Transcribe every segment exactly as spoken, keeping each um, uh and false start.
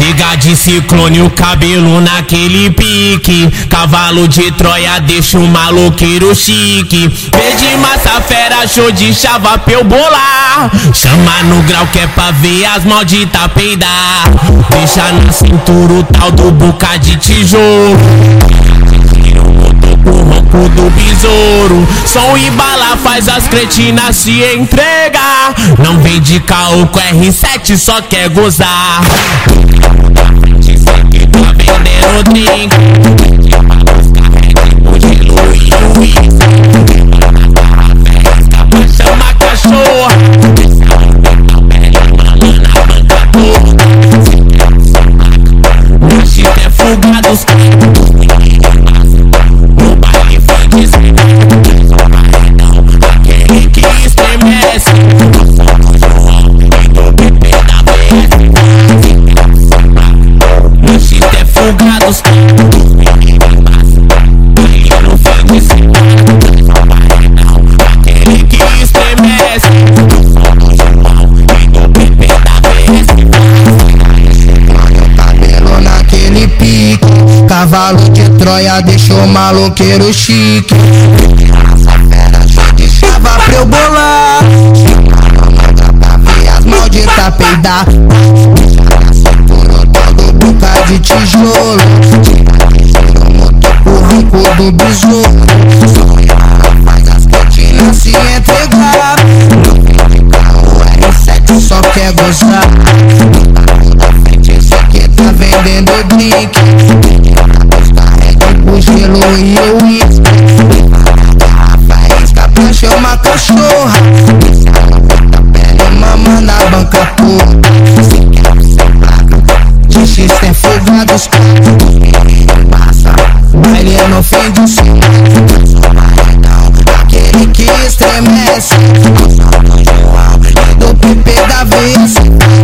Chega de Ciclone, o cabelo naquele pique. Cavalo de Troia deixa o maloqueiro chique. Verde massa fera, show de chava pra eu bolar. Chama no grau que é pra ver as malditas peidar. Deixa na cintura o tal do boca de tijolo. O ronco do besouro. Som e bala faz as cretinas se entregar. Não vem de caô com R sete, só quer gozar. Tá vendendo drink. O gelo e o uísque. Chama a cachorra. O chip é fugado. No baile foi dizer. Aquele que estremece. No bebê da vez. No chip é fugado. Baile no fim de semana. Aquele que estremece. No bebê da vez. Cabelo naquele pique. Cavalo de Troia deixou maloqueiro chique. Essa fera cheia de chava pra eu bolar. Pra ver as malditas peidar. Por tal do boca de tijolo. O ronco do besouro. Faz as cretinas se entregar. O R sete só quer gozar. Esse aqui tá vendendo drink. O gelo e o uísque. Faísca pra chamar cachorra. Pele mama na banca porra. De X tem folgados. Baile no fim de semana. Aquele que estremece. Do P P da vez.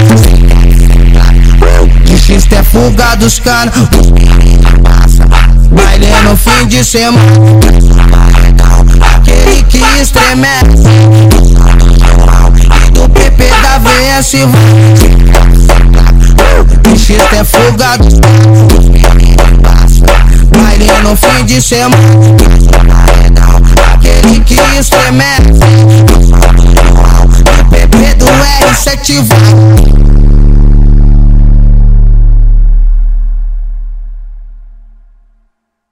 De X tem folgados, cara. Baile no fim de semana. Aquele que estremece. Do P P da V S. O X é folgado. Baile no fim de semana. Aquele que estremece. Do P P do R sete vai.